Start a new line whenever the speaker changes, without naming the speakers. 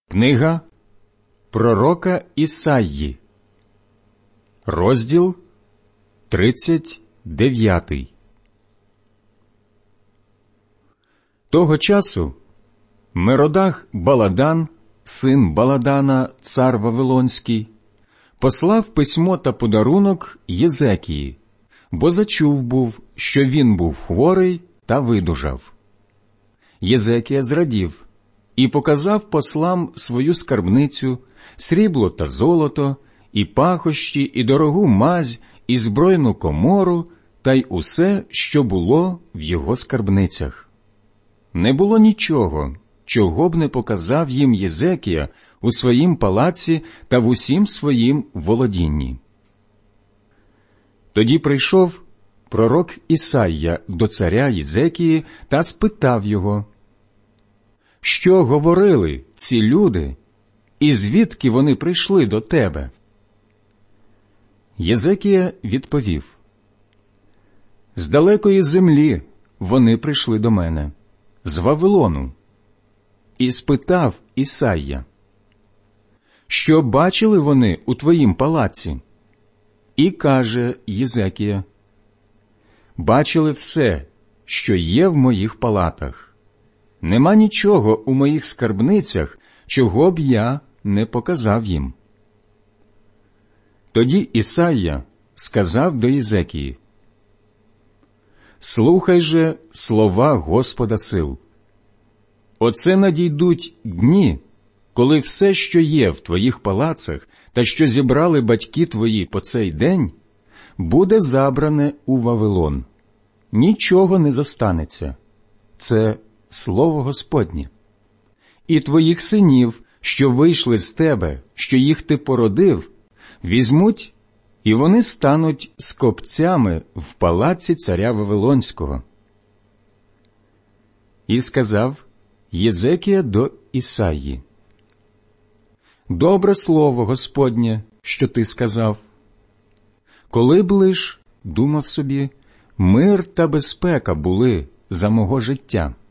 Книга пророка Ісаї, розділ 39. Того часу Меродах Баладан, син Баладана, цар Вавилонський, послав письмо та подарунок Єзекії, бо зачув був, що він був хворий та видужав. Єзекія зрадів і показав послам свою скарбницю, срібло та золото, і пахощі, і дорогу мазь, і збройну комору, та й усе, що було в його скарбницях. Не було нічого, чого б не показав їм Єзекія у своїм палаці та в усім своїм володінні. Тоді прийшов пророк Ісайя до царя Єзекії та спитав його: «Що говорили ці люди, і звідки вони прийшли до тебе?» Єзекія відповів: «З далекої землі вони прийшли до мене, з Вавилону». І спитав Ісайя: «Що бачили вони у твоїм палаці?» І каже Єзекія: «Бачили все, що є в моїх палатах. Нема нічого у моїх скарбницях, чого б я не показав їм». Тоді Ісайя сказав до Єзекії: «Слухай же слова Господа сил. Оце надійдуть дні, коли все, що є в твоїх палацах та що зібрали батьки твої по цей день, буде забране у Вавилон. Нічого не зостанеться. Це слово Господнє. І твоїх синів, що вийшли з тебе, що їх ти породив, візьмуть, і вони стануть скопцями в палаці царя Вавилонського». І сказав Єзекія до Ісаї: «Добре слово Господнє, що ти сказав. Коли б лиш, думав собі, мир та безпека були за мого життя.